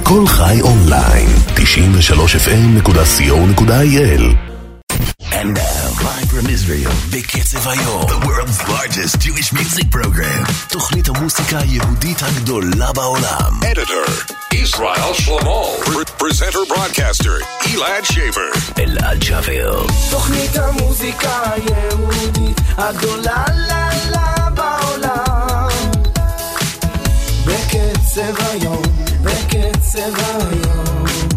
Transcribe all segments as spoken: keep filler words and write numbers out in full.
כל חי אונליין, תשעים ושלוש אף אם נקודה סי או נקודה איי אל. And now, live from Israel, בקצב היום, the world's largest Jewish music program. תוכנית המוסיקה היהודית הגדולה בעולם. Editor, Israel Shlomo. Presenter, broadcaster, Elad Shaver. אלעד שפר. תוכנית המוסיקה היהודית הגדולה לה לה בעולם. בקצב היום, בקצב היום.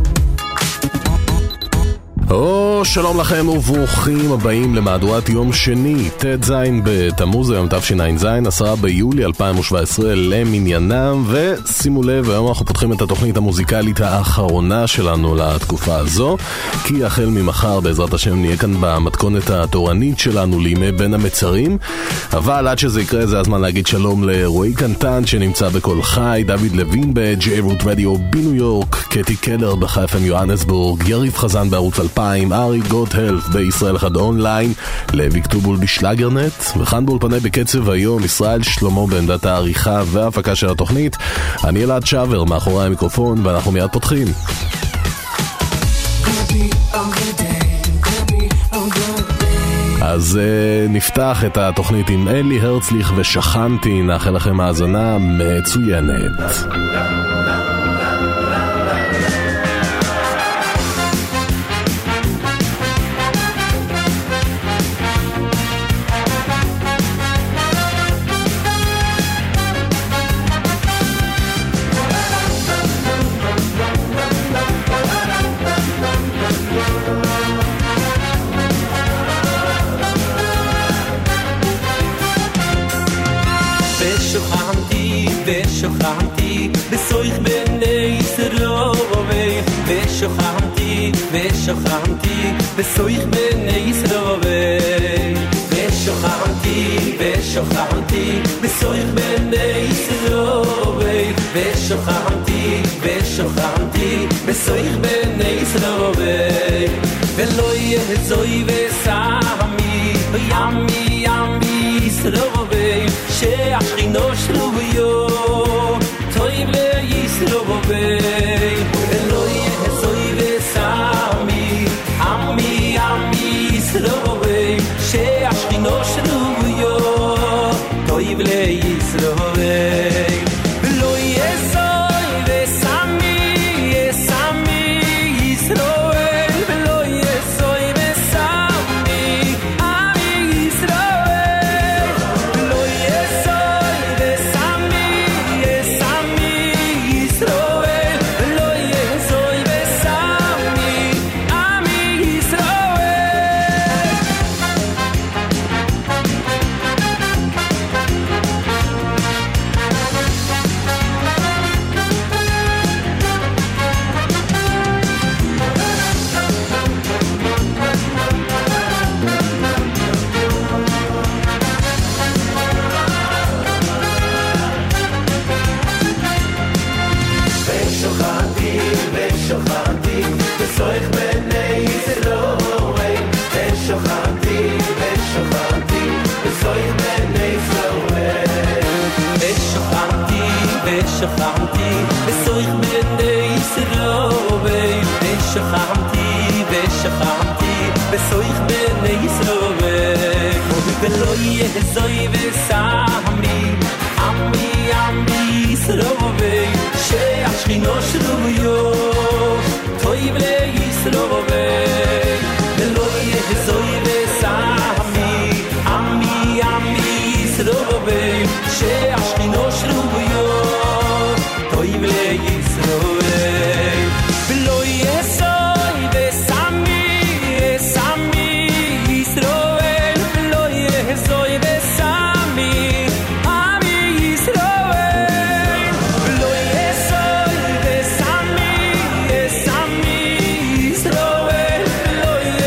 או, שלום לכם וברוכים הבאים למהדורת יום שני, ט"ז בתמוז, היום תשע"ז, עשרה ביולי אלפיים שבע עשרה למניינם, ושימו לב, היום אנחנו פותחים את התוכנית המוזיקלית האחרונה שלנו לתקופה הזו, כי החל ממחר בעזרת השם נהיה כאן במתכונת התורנית שלנו לימי בין המצרים, אבל עד שזה יקרה זה הזמן להגיד שלום לרועי קנטן שנמצא בכל חי, דוד לוין ב-ג'יי רוט רדיו בניו יורק, קטי קלר בחפם יוהנסבורג, יריב חזן בערוץ אלפיים, ארי גוטהלף בישראל אחד אונליין, לוי כתובול בשלגרנט, וכאן באולפני בקצב היום ישראל שלמה בעמדת העריכה וההפקה של התוכנית. אני אלעד שבר מאחורי המיקרופון ואנחנו מיד פותחים. אז uh, נפתח את התוכנית עם אלי הרצליך ושכנתי, נאחל לכם האזנה מצוינת. ושוכנתי בסויך בני ישראל ושוכנתי ושוכנתי בסויך בני ישראל ושוכנתי ושוכנתי בסויך בני ישראל ושוכנתי ושוכנתי בסויך בני ישראל ולא יהזוי וסמי ימי ימי ישראל שהשכינו שלוביו טויב לישראל ולא יהזוי וסמי עמי עמי ישראל שהשכינו שלוביו טויב לישראל ולא יהזוי וסמי יסמי ישראל ולא יהזוי וסמי עמי ישראל ולא יהזוי וסמי יסמי ישראל ולא יהזוי וסמי עמי ישראל. ושוכנתי ושוכנתי בסויך בני ישראל ושוכנתי ושוכנתי בסויך בני ישראל ושוכנתי ושוכנתי בסויך בני ישראל ושוכנתי ושוכנתי בסויך בני ישראל ולא יהזוי וסמי עמי עמי ישראל שהשכינו שלוביו טויב לישראל ולא יהזוי וסמי עמי עמי ישראל שהשכינו שלוביו טויב לישראל ולא יהזוי וסמי יסמי ישראל ולא יהזוי וסמי עמי ישראל ולא יהזוי וסמי יסמי ישראל ולא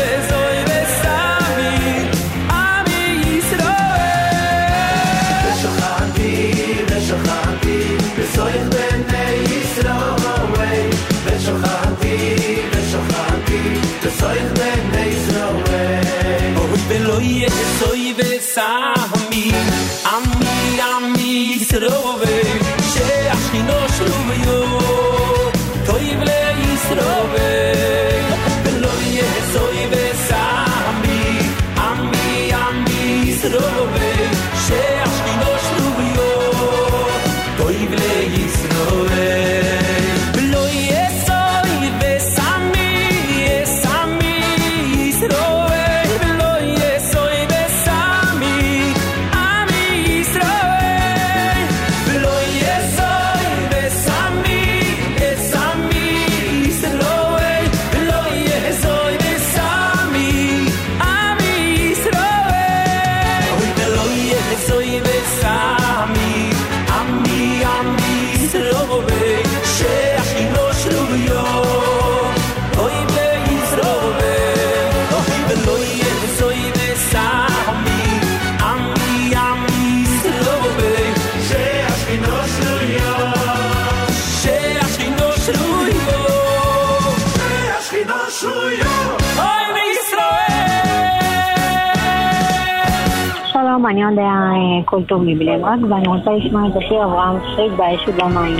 שלום, אני יודע כל טוב מבני ברק, ואני רוצה לשמוע את השיר אברהם פריד באש ובמים.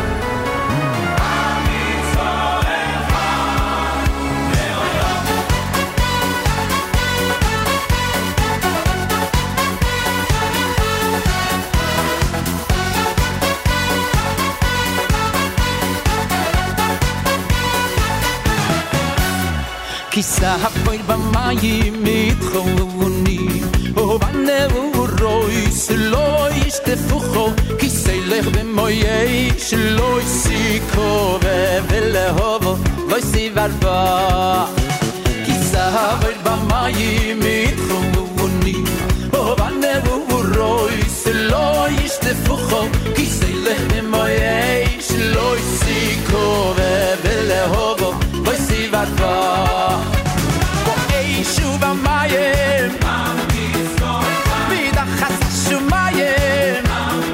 כיסה הפויר במים מתחוני ובנאו רוי שלא ישתפוחו כיסי לך במויי שלא יסיקו ולהובו לא יסיבר בה כיסה הפויר במים מתחוני ובנאו רוי שלא ישתפוחו כיסי לך במויי שלא יסיקו ולהובו לא יסיבר בה שוב המים מדחס השומים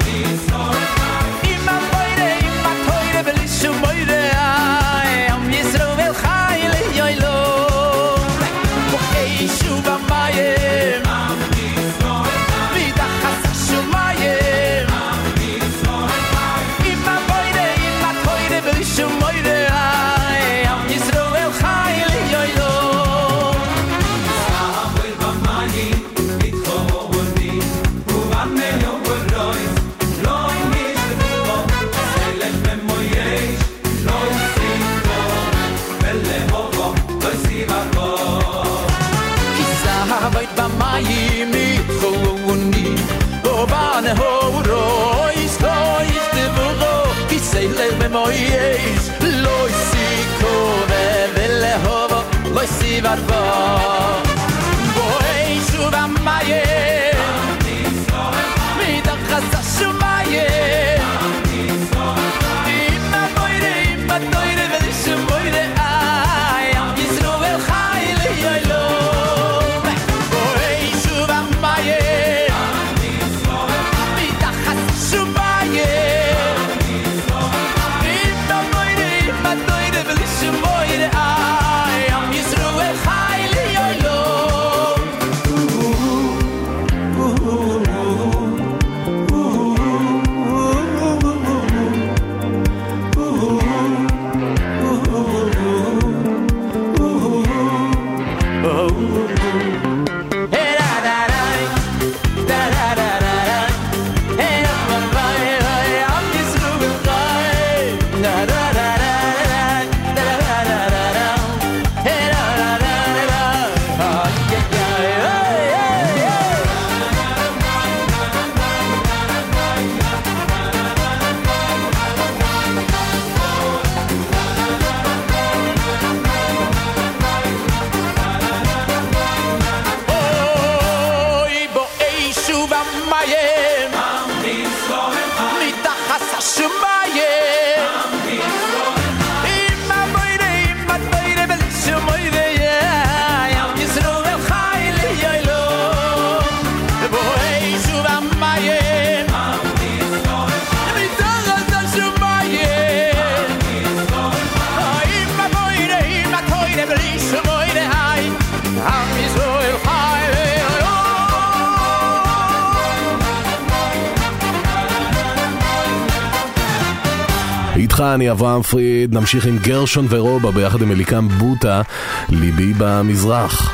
עם המוירה, עם התוירה בלי שום מוירה עם ישראל חי ליילו בואי שוב המים מדחס השומים עם המוירה, עם התוירה בלי שום מוירה עם ישראל חי ליילו במים מתחוני ובנה הורויס לא ישתברו כיסי לב במויש לא יסיקו ולהובו לא יסיבר בו בואי שוב המים מתחס השומים עם המוירה עם התוירה ולשום מוירה עם ישראל חי ליילו איתך אני אברהם פריד, נמשיך עם גרשון ורובה ביחד עם אליקם בוטה, ליבי במזרח.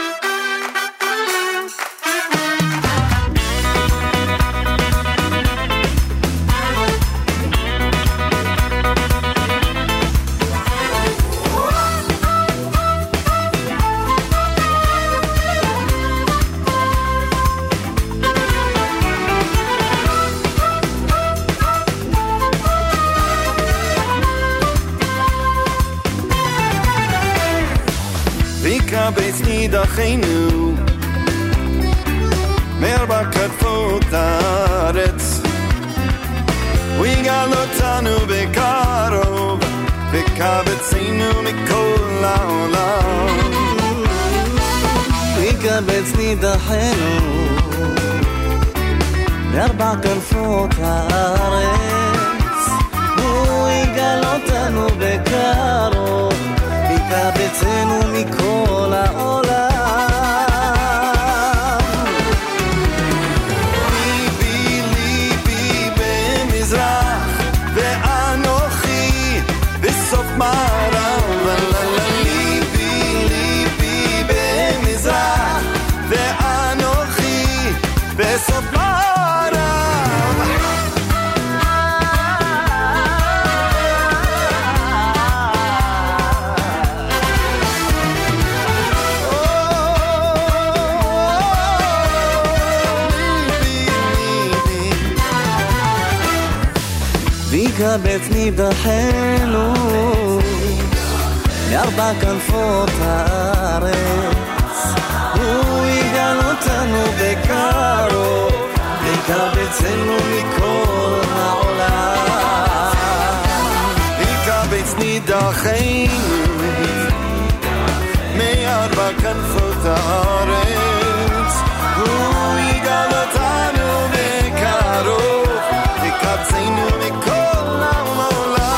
דחינו מארבע כנפות הארץ ויגאל אותנו בקרוב וקבצנו מכל העולם ויקבץ נידחנו מארבע כנפות הארץ ויגאל אותנו בקרוב וקבצנו מכל העולם יקבץ נידחנו מארבע כנפות הארץ, הוא יגאל אותנו בקרוב, יקבצנו מכל העולם. יקבץ נידחנו מארבע כנפות הארץ, הוא יגאל אותנו בקרוב, יקבצנו מכל העולם.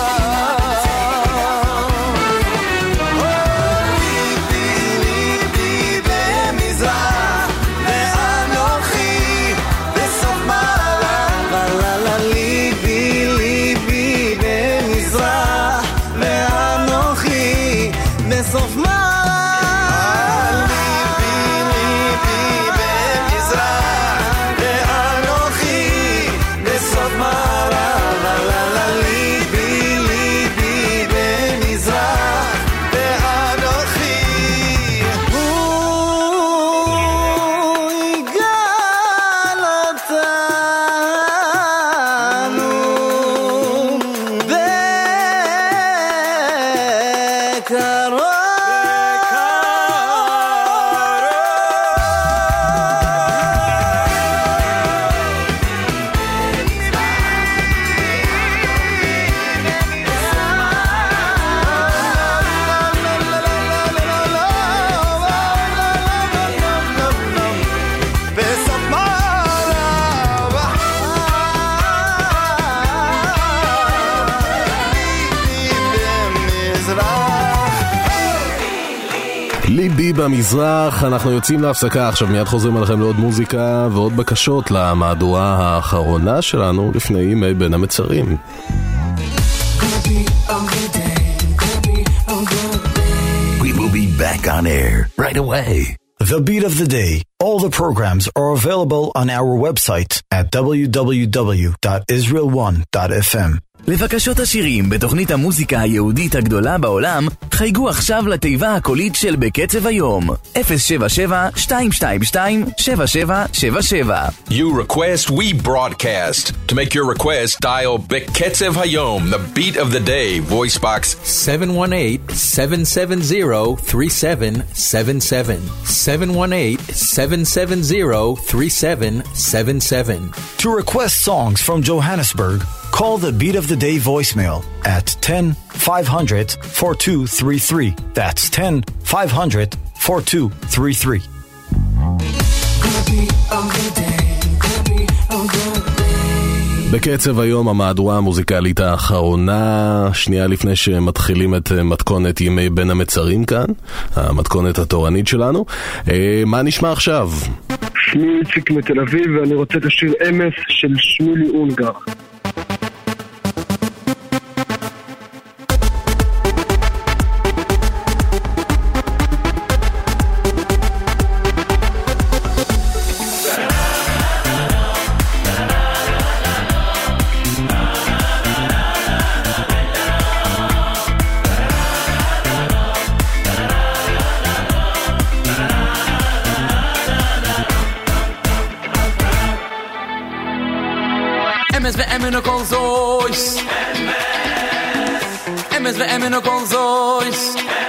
בסוף מערב, ליבי ליבי במזרח ואנוכי בסוף מערב, ליבי ליבי במזרח ואנוכי. הוא יגאל אותנו בקרוב. ליבי במזרח. אנחנו יוצאים להפסקה עכשיו, מיד חוזרים עליכם לעוד מוזיקה ועוד בקשות למהדורה האחרונה שלנו לפני ימי בין המצרים. We will be back on air right away. The Beat of the Day. All the programs are available on our website at w w w dot israel one dot f m. לבקשות השירים בתוכנית המוזיקה היהודית הגדולה בעולם, חייגו עכשיו לתיבה הקולית של בקצב היום, אפס שבע שבע שתיים שתיים שתיים שבע שבע שבע שבע. You request, we broadcast. To make your request, dial בקצב היום, the beat of the day, voice box seven one eight, seven seven zero, three seven seven seven. seven one eight, seven seven zero, three seven seven seven. To request songs from Johannesburg, call the Beat of the Day voicemail at ten five hundred four two three three. That's ten five hundred four two three three. בקצב היום המהדורה המוזיקלית האחרונה, שנייה לפני שמתחילים את מתכונת ימי בין המצרים כאן, המתכונת התורנית שלנו. מה נשמע עכשיו? שמי איציק מתל אביב ואני רוצה את השיר אמס של שמולי אונגר. Emes ve'emen kol zois Emes ve'emen kol zois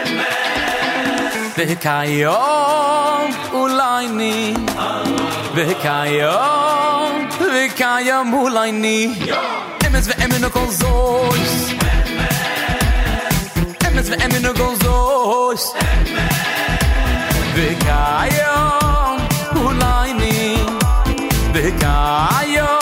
Ve'kayom ulayni Ve'kayom Ve'kayom ulayni Emes ve'emen kol zois Emes ve'emen kol zois Ve'kayom ulayni Ve'kayom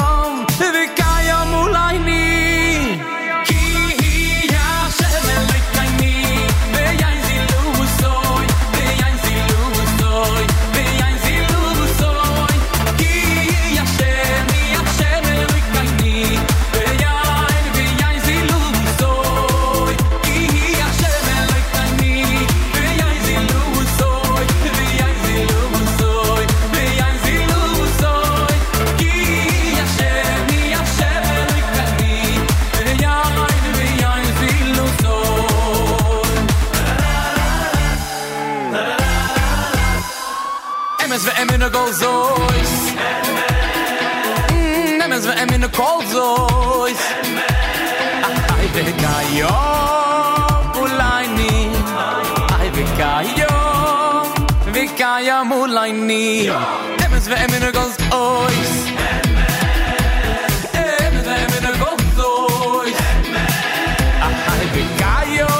ve'emen kol zois Emes ve'emen kol zois vekayo ulaini ay vekayo vekaya mulaini emes ve emen goes ois emes ve emen goes ois ay vekayo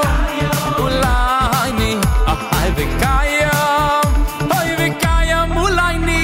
ulaini ay vekayo ay vekaya mulaini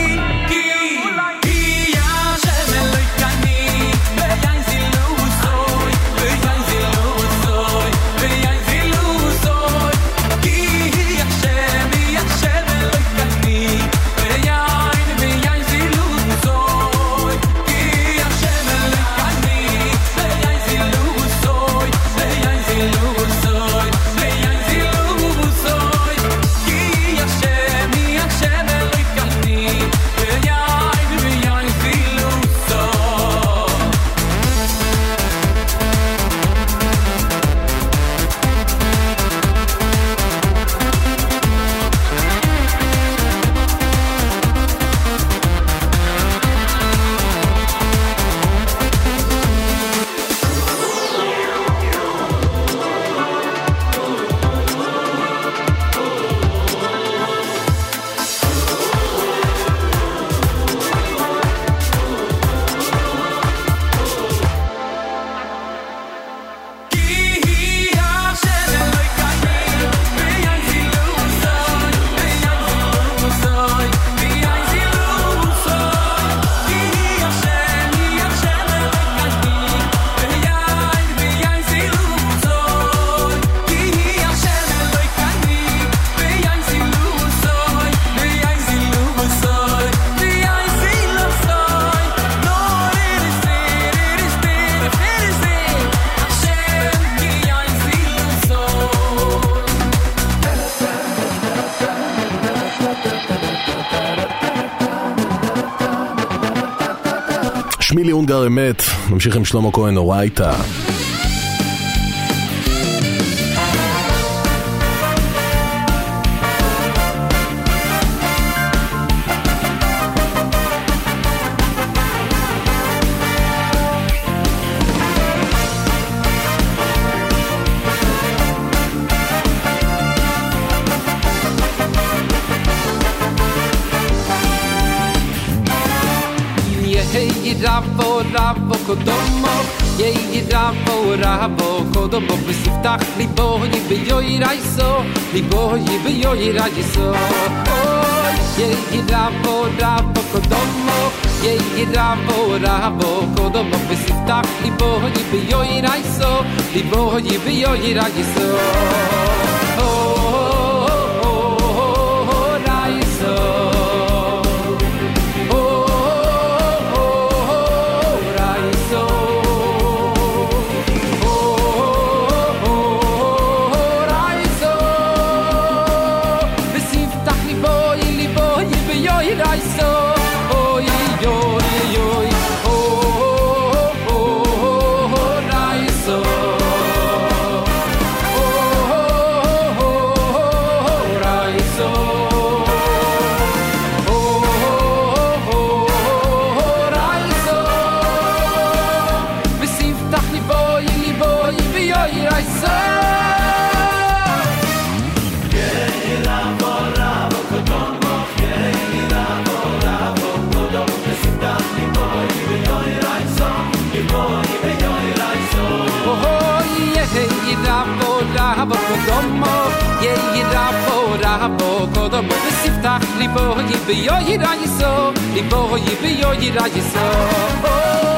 שמילי אונגר אמת, נמשיך עם שלמה כהן אורייטה. Ravo, ravo, kodomo, yei ravo, ravo, kodomo, besiftach libo, yibeyo iraiso, libo, yibeyo iraiso. Oh, yei ravo, ravo, kodomo, yei ravo, ravo, kodomo, besiftach libo, yibeyo iraiso, libo, yibeyo iraiso. Oh, oh, oh, oh, raiso. kodomo ye yirabo rabo kodomo besiftach libo yibeyo yirayiso libo yibeyo yirayiso oh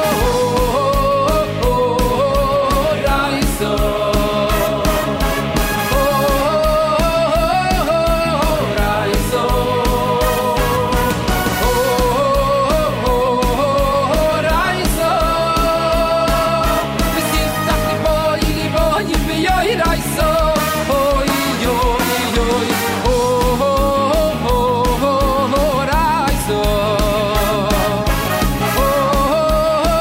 oh oh rayiso Oh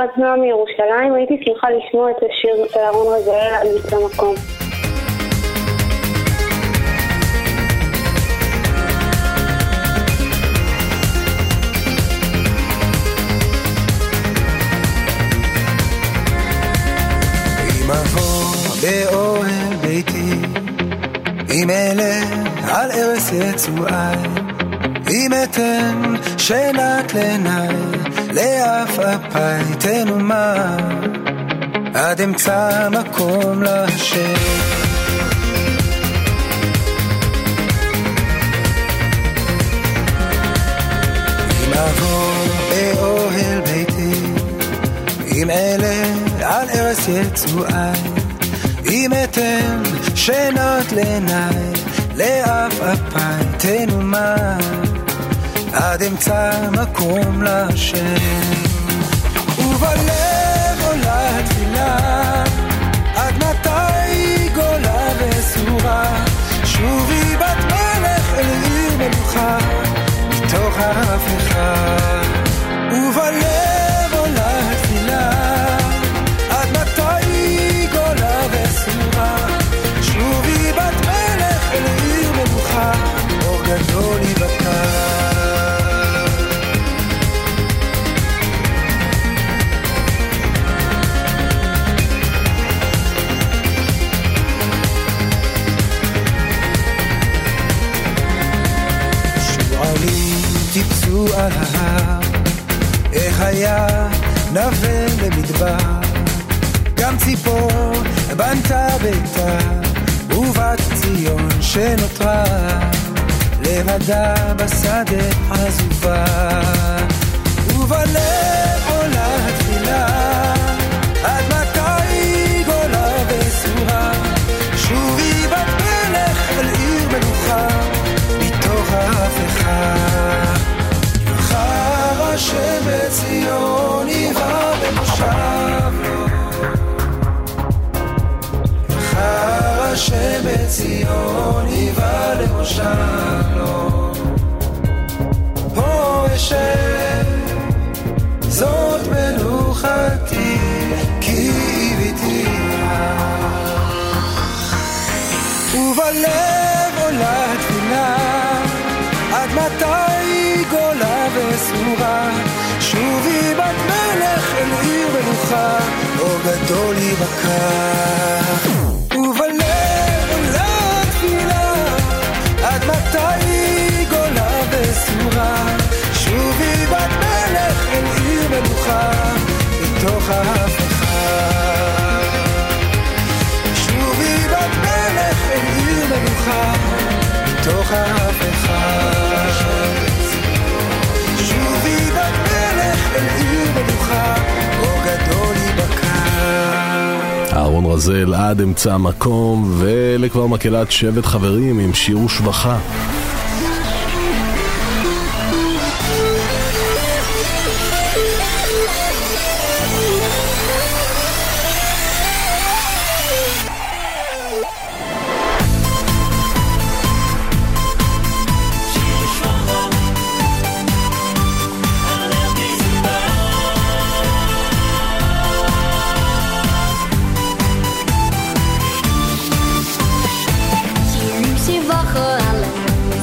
נועה מירושלים, הייתי שמחה לשמוע את השיר של אהרון רזאל על ביט במקום. אם אבוא באוהל ביתי, אם אלה על ערש יצואי, אם אתן שנת לעיניי, לאף אפי תנומה, עד אמצע מקום להשם. אם אבוא באוהל ביתי, אם אלה על ערש יצואי, אם אתן שנת לעיניי, לאף אפי תנומה, עד אמצע מקום להשם. ובלב עולה תפילה, עד מתי גולה וסורה, שובי בת מלך אל עיר מלוכה, מתוך ההפיכה. ובלב עולה תפילה, עד מתי גולה וסורה, שובי בת מלך אל עיר מלוכה, אור גדול יבקע. טיפסו על ההר, איך היה נווה למדבר, גם ציפור בנתה ביתה, ובת ציון שנותרה לבדה בשדה עזובה. ובלב עולה התפילה, עד מתי גולה וסורה, שובי בת מלך אל עיר מלוכה, מתוך ההפיכה. מחר השם בציון יבא במושב לו, מחר השם בציון יבא למושב לו, פה אשב זאת מלוכתי, כי ביתיה. ובלב עולה תפילה, עד מתי גולה וסורה, שובי בת מלך אל עיר מלוכה, אור גדול יבקע. ובלב עולה תפילה, עד מתי גולה וסורה, שובי בת מלך אל עיר מלוכה, מתוך ההפיכה. שובי בת מלך אל עיר מלוכה, מתוך ההפיכה. שובי בת מלך אל עיר מלוכה, אור גדול יבקע. אהרון רזאל עד אמצע מקום, ולכבר מקהלת שבט חברים עם שיר ושבחה. Shir Shivacha Alem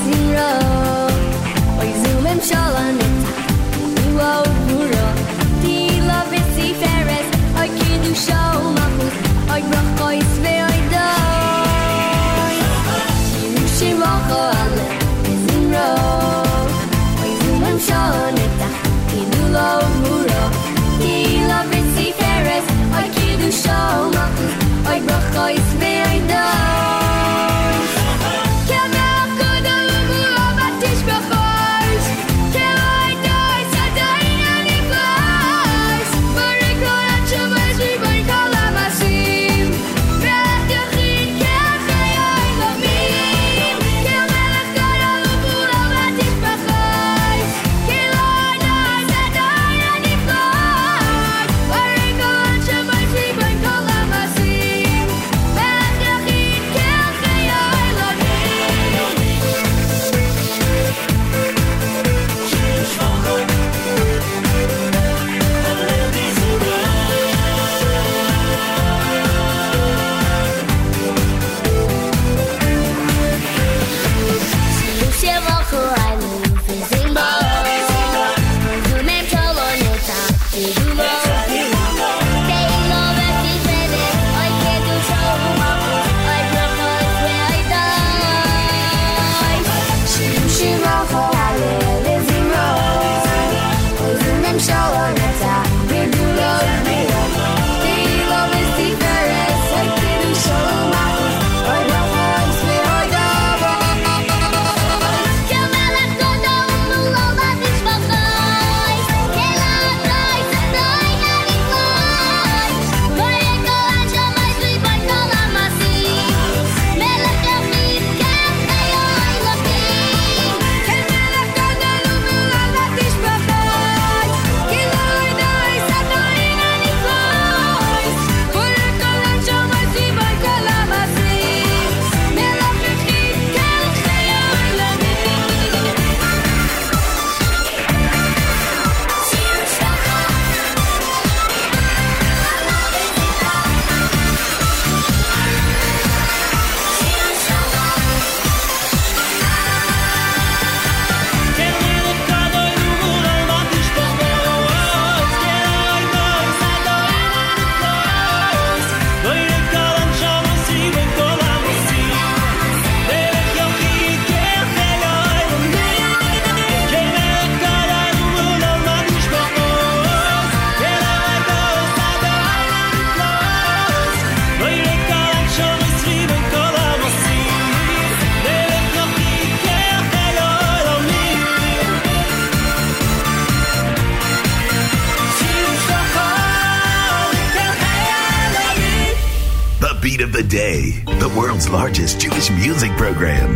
beat of the day, the world's largest Jewish music program.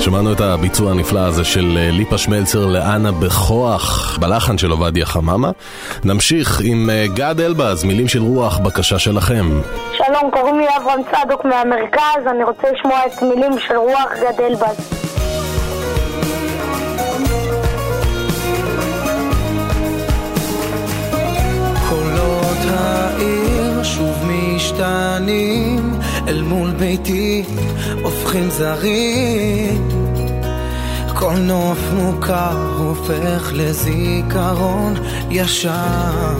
שמענו את הביצוע הנפלא הזה של ליפה שמלצר לאנה בכוח בלחן של עובדיה חממה. נמשיך עם גד אלבז, מילים של רוח, בקשה שלכם. שלום, קוראים לי אברהם צדוק מהמרכז, אני רוצה לשמוע את מילים של רוח גד אלבז. קולות העיר שוב משתנים, אל מול ביתי הופכים זרים, כל נוף מוכר הופך לזיכרון ישן,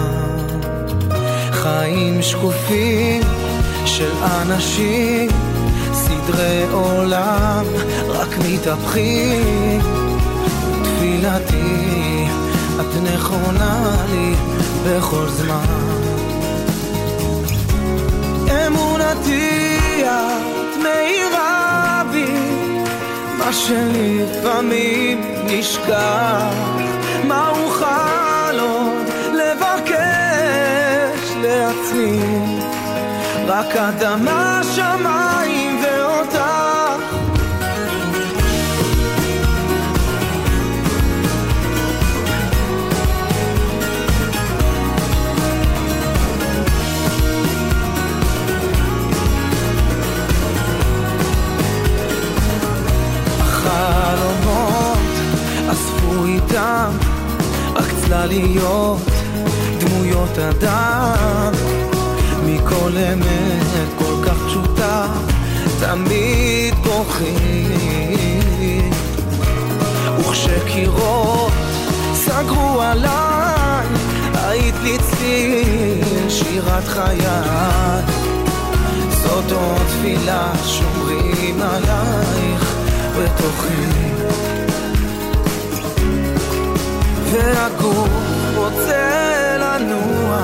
חיים שקופים של אנשים, סדרי עולם רק מתהפכים, תפילתי את נכונה לי בכל זמן, אמונתי את מאירה בי, מה שלפעמים נשכח, מה אוכל עוד לבקש לעצמי, רק אדמה, שמיים ואותך. החלומות אספו איתם רק צלליות, דמויות אדם, מכל אמת כל כך פשוטה תמיד בוכים, וכשקירות סגרו עליי היית לי צליל שירת חיי, זאת עוד תפילה שומרים עלייך בתוכי, והגוף רוצה לנוע,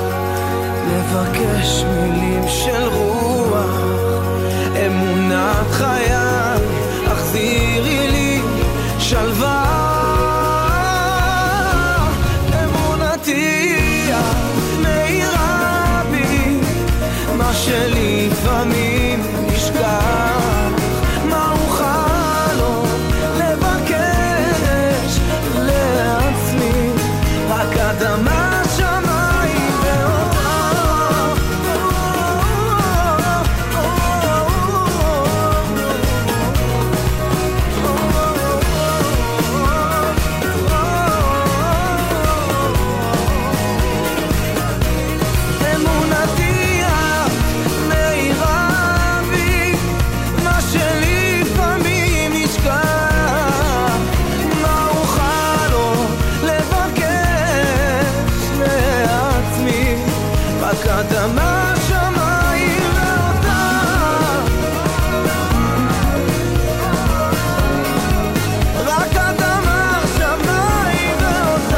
לבקש מילים של רוח, אמונת חיי החזירי לי שלווה, אמונתי את מאירה בי, מה שלפעמים נשכח, מה אוכל עוד לבקש לעצמי, רק אדמה, שמיים ואותך. אמונתי את מאירה בי, מה שלפעמים נשכח, מה אוכל עוד לבקש לעצמי, רק אדמה, שמיים ואותך, רק אדמה, שמיים ואותך.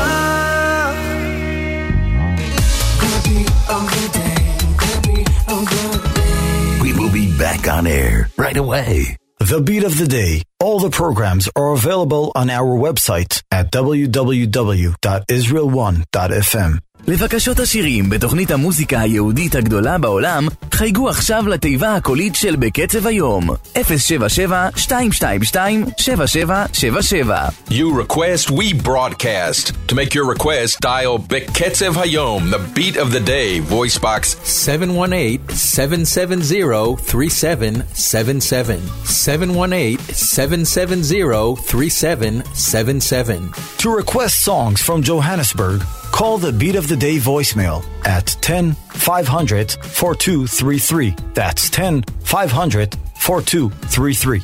We will be back on air right away. The Beat of the Day. All the programs are available on our website at w w w dot israel one dot f m. לבקשות השירים בתוכנית המוזיקה היהודית הגדולה בעולם, חייגו עכשיו לתיבה הקולית של בקצב היום, אפס שבע שבע שתיים שתיים שתיים שבע שבע שבע שבע. You request, we broadcast. To make your request, dial Beketzev Hayom, the beat of the day, voice box seven one eight, seven seven zero, three seven seven seven. seven one eight, seven seven zero, three seven seven seven. To request songs from Johannesburg, call the Beat of the Day voicemail at ten five hundred forty-two thirty-three. That's ten five hundred forty-two thirty-three.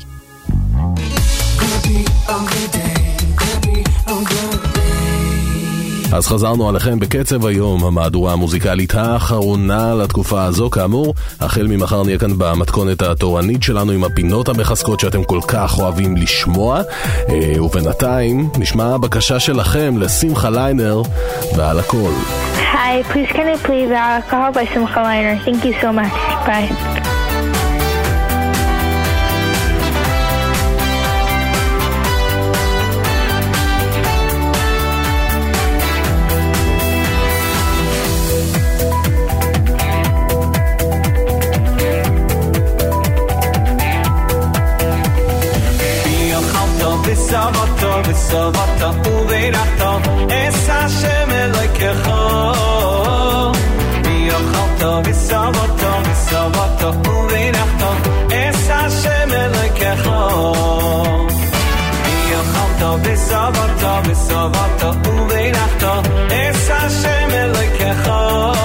אז חזרנו עליכם בקצב היום, המהדורה המוזיקלית האחרונה לתקופה הזו. כאמור, החל ממחר נהיה כאן במתכונת התורנית שלנו עם הפינות המחזקות שאתם כל כך אוהבים לשמוע, ובינתיים נשמע בקשה שלכם לשמחה ליינר ועל הכל. Hi, please can I play the alcohol by Simcha Liner? Thank you so much. Bye. Be v'savato v'savato uveirachto es Hashem Elokecho v'yochalto v'savato v'savato uveirachto es Hashem Elokecho v'yochalto v'savato v'savato uveirachto es Hashem Elokecho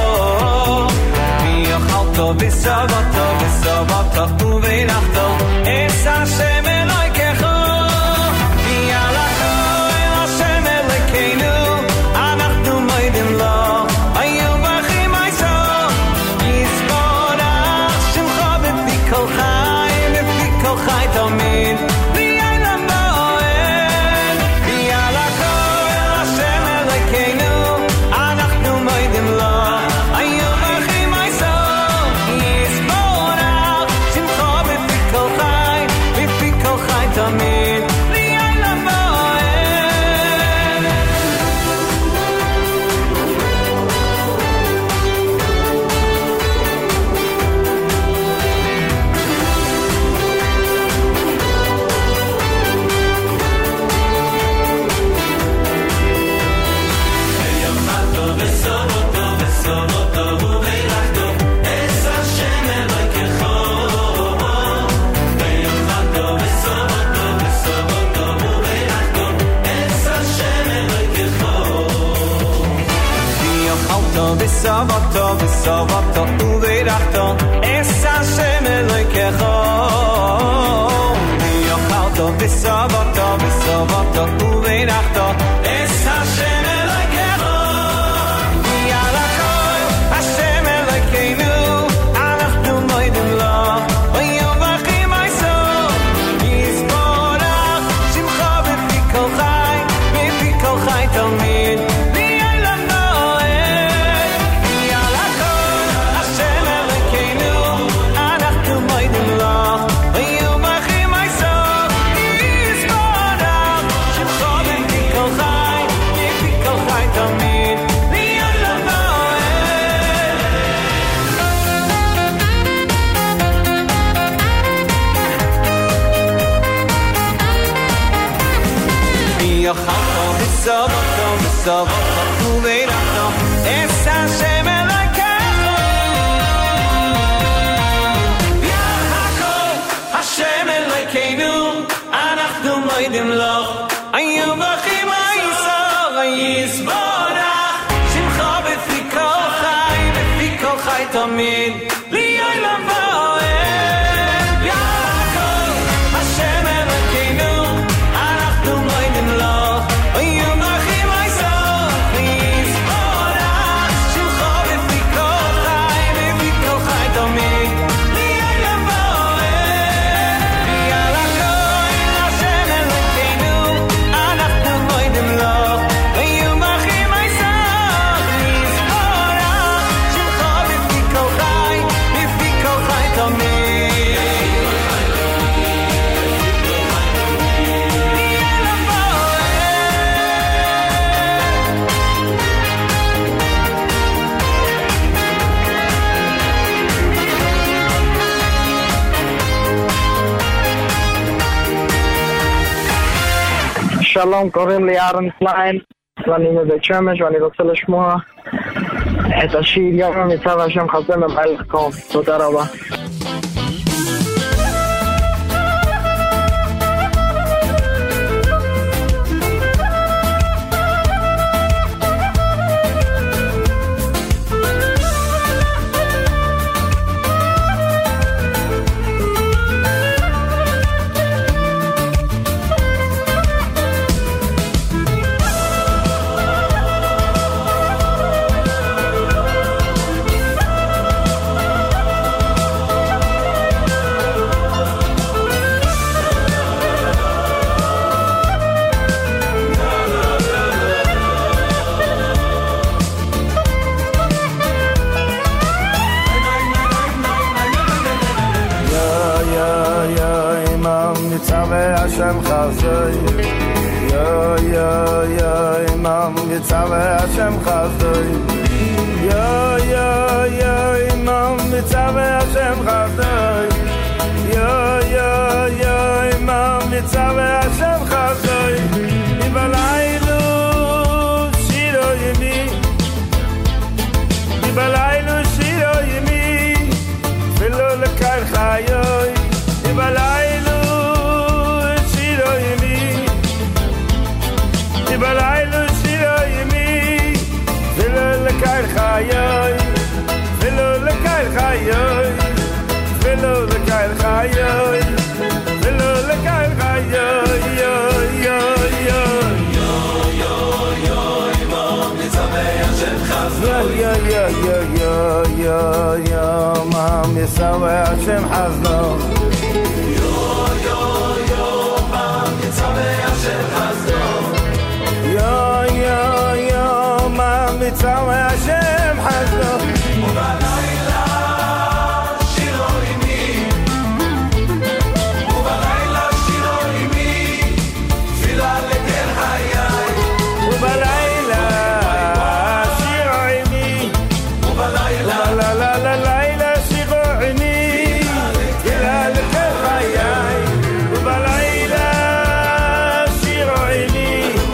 v'yochalto v'savato v'savato uveirachto es Hashem Elokecho v'yalachto el Hashem Elokeinu anachnu moedim lo ayu v'achim aiso yisborach shemcha b'fi kol chai b'fi kol chai tamid v'yaylam bo'ed v'yalachto el Hashem Elokeinu anachnu moedim lo ayu v'achim aiso yisborach shemcha b'fi kol chai b'fi kol chai tamid v'yaylam bo'ed v'savato v'savato uveirachto es Hashem Elokecho v'yochalto v'savato v'savato uveirachto es Hashem Elokecho v'yalachto Hashem Elokeinu anachnu moedim lo ayu v'achim aiso yisborach shemcha b'fi kol chai b'fi kol chai tamid v'yaylam bo'ed v'yalachto Hashem Elokeinu anachnu moedim lo ayu v'achim aiso yisborach shemcha b'fi kol chai b'fi kol chai tamid v'yaylam bo'ed v'yochalto v'savato v'savato uveirachto es Hashem Elokecho v'yachakol Hashem Elokeinu anachnu moedim lo ayu v'achim aiso yisborach shemcha b'fi kol chai b'fi kol chai tamid v'yaylam bo'ed v'yachakol Hashem Elokeinu anachnu moedim lo ayu v'achim aiso yisborach shemcha b'fi kol chai b'fi kol chai tamid v'yaylam bo'ed v'yalachto Hashem Elokeinu anachnu moedim lo ayu v'achim aiso yisborach shemcha b'fi kol chai b'fi kol chai tamid v'yaylam שלום, קוראים לי אהרון קליין, ואני מבית שמש ואני רוצה לשמוע את השיר יום המצב השם חסם במלך קום. תודה רבה. Hashem Chazoi Yo, yo, yo, Imam Yitzhak Hashem Chazoi Yo, yo, yo, Imam Yitzhak Hashem Chazoi Yo, yo, yo, Imam Yitzhak Hashem Chazoi יצווה השם חסדו yo yo yo man יצווה השם חסדו yo yo yo man יצווה השם חסדו ובלילה שירו עימי ובלילה שירו עימי תפילה לכל חיי ובלילה שירו עימי ובלילה לה לה לה לילה שירו עימי תפילה לכל חיי ובלילה שירו עימי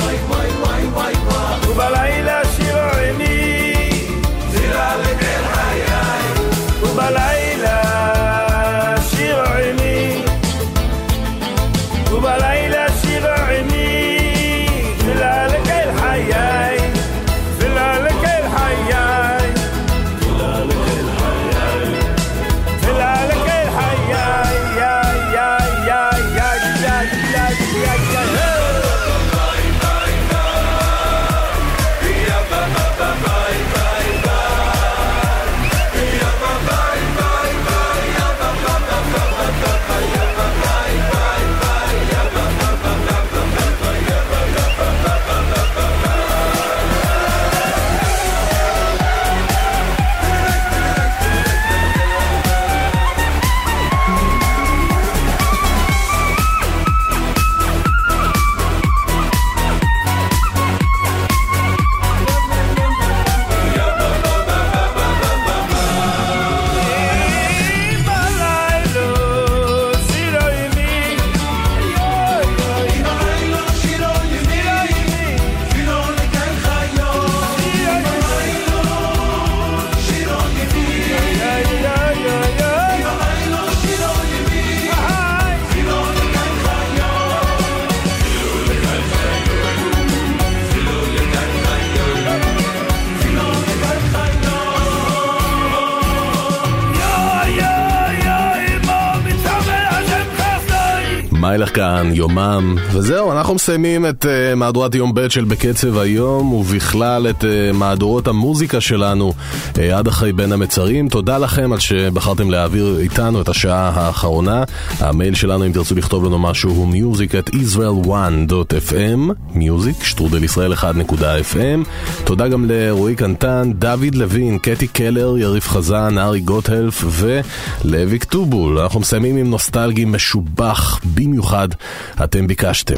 ובלילה שירו עימי תפילה לכל חיי ובלילה שירו עימי ובלילה שירו עימי תפילה לכל חיי תפילה לכל חיי תפילה לכל חיי תפילה לכל חיי יא יא יא יא יא יא יא יא מיילך כאן, יומם, וזהו, אנחנו מסיימים את uh, מהדורת יום ב' של בקצב היום, ובכלל את uh, מהדורות המוזיקה שלנו uh, עד אחרי בין המצרים. תודה לכם על שבחרתם להעביר איתנו את השעה האחרונה. המייל שלנו, אם תרצו לכתוב לנו משהו, הוא music at israel one dot f m, music, שטרודל ישראל אחת נקודה f m. תודה גם לרועי קנטן, דוד לוין, קטי קלר, יריב חזן, ארי גוטהלף ולוי כתובול. אנחנו מסיימים עם נוסטלגי משובח במיוחד, אתם ביקשתם.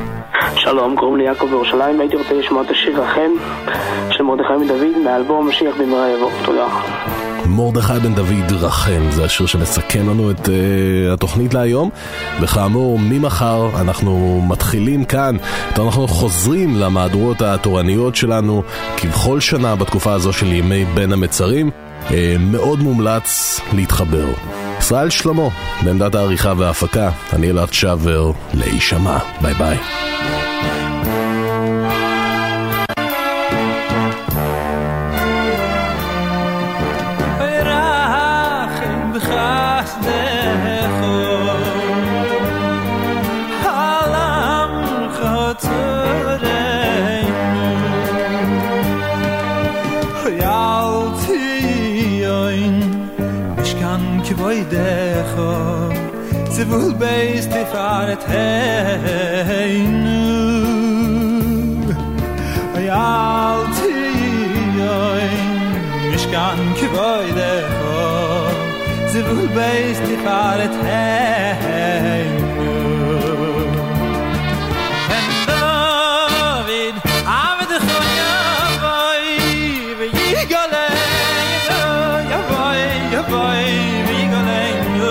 שלום, קוראים לי יעקב בירושלים, והייתי רוצה לשמוע את השיר רחם של מרדכי בן דוד מאלבום משיח במהרה יבוא. תודה. מרדכי בן דוד רחם, זה השיר שמסכם לנו את uh, התוכנית להיום. וכאמור, ממחר אנחנו מתחילים כאן, אנחנו חוזרים למהדורות התורניות שלנו כבכל שנה בתקופה הזו של ימי בין המצרים. uh, מאוד מומלץ להתחבר. ישראל שלמה בעמדת העריכה וההפקה, אני אלעד שבר, להישמע, ביי ביי. Zivul beis tifaret heinu Ayalti yoin Mishkan kivoi decho Zivul beis tifaret heinu And David Avedecho yavoi V'yigaleinu Yavoi, yavoi V'yigaleinu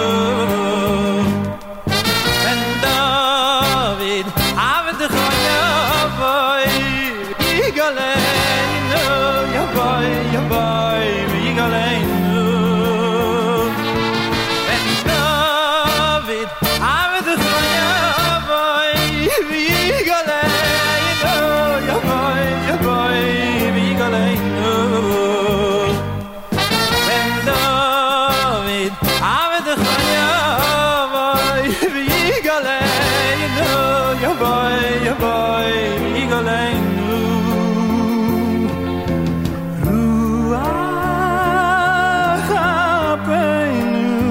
Ruach Hapeinu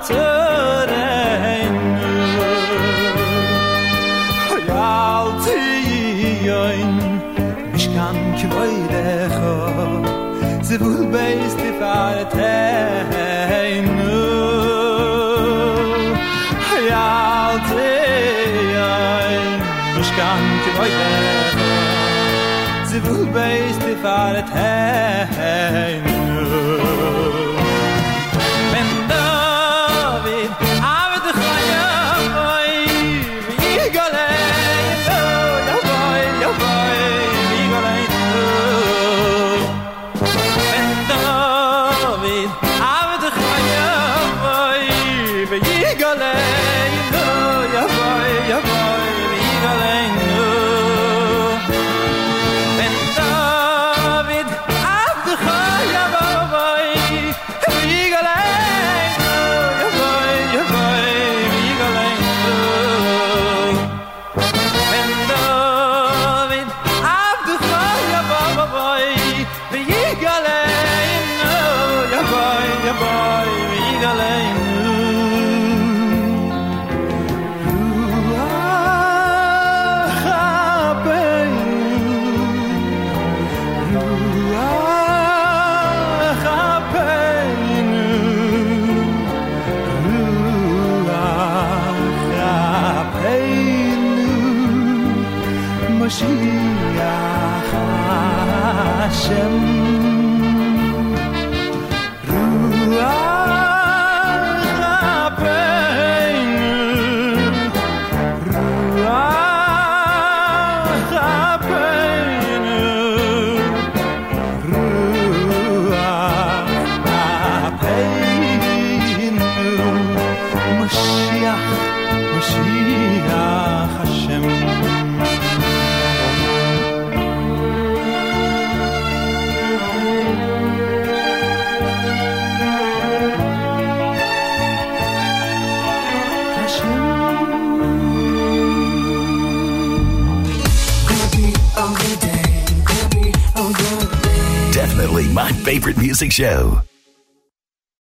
tzorein Yalti yoin Mishkan kvoidecho Zivul beis tifareteinu Yalti yoin Mishkan kvoidecho Zivul beis tifareteinu Ben David Aved chayam oy V'yigoleinu Yavoy, yavoy V'yigoleinu Ben David Aved chayam oy V'yigoleinu Yavoy, yavoy V'yigoleinu Ben David Aved chayam oy V'yigoleinu Yavoy, yavoy V'yigoleinu Ben David Aved chayam oy V'yigoleinu Yavoy, yavoy V'yigoleinu Mashiach Hashem Ruach HaPeinu Ruach HaPeinu Ruach HaPeinu Mashiach Mashiach Hashem Definitely my favorite music show.